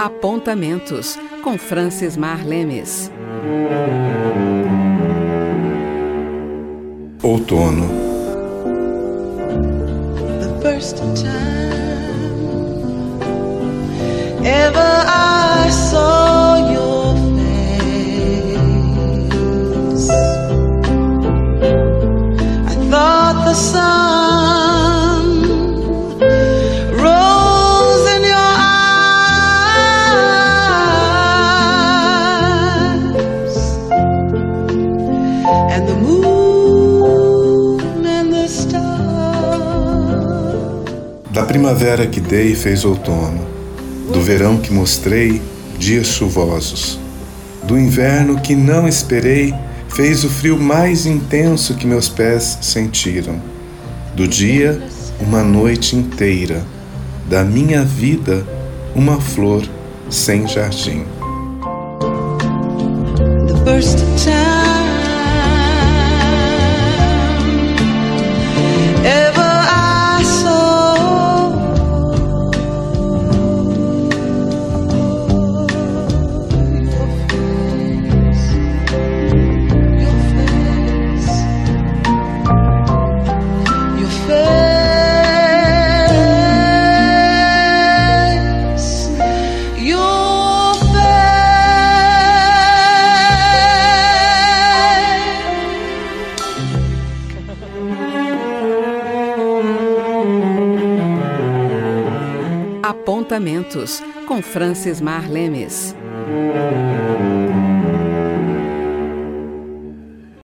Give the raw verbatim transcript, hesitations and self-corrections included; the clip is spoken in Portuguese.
Apontamentos, com Francis Mar Lemes. Outono. The first time ever I saw your face, I thought the sun Da primavera que dei fez outono, do verão que mostrei dias chuvosos, do inverno que não esperei fez o frio mais intenso que meus pés sentiram, do dia uma noite inteira, da minha vida uma flor sem jardim. The first time ever Apontamentos, com Francis Mar Lemes.